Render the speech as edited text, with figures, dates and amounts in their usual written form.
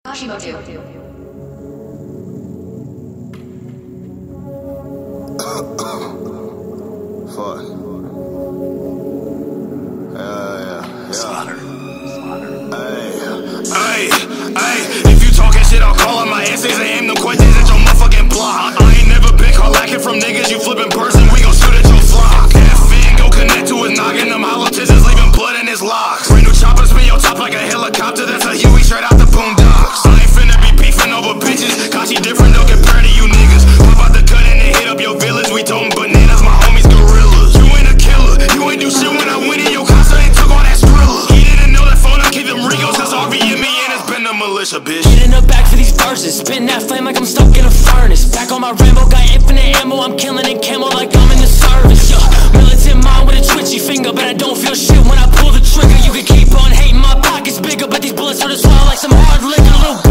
Hashimoto. Fuck. Yeah. Slaughter. Hey, if you talking shit, I'll call out my essays and aim them questions at your motherfucking block. I ain't never been caught lacking from niggas, you flipping person, we gon' shoot at your flock. FN go connect to his noggin, them hollow tissues leaving blood in his locks. Brand new choppers spin your top like a helicopter, that's a Huey straight out the boondocks. I ain't finna be beefing over bitches, Kashi different, don't compare to you niggas. Pop out the cut and then hit up your village, we toting bananas, my homies gorillas. You ain't a killer, you ain't do shit when I went in your concert and took all that Skrilla. He didn't know that phone, I keep them Rigos, cause RVM me and it's been the militia, bitch. Get in the back for these verses, spitting that flame like I'm stuck in a furnace. Back on my Rambo, got infinite ammo, I'm killing in camo like I'm in the service. Militant mind with a twitchy finger, but I don't feel shit when I pull the trigger. You can keep on hating, my pockets bigger, but these bullets hurt as well like some hard liquor, little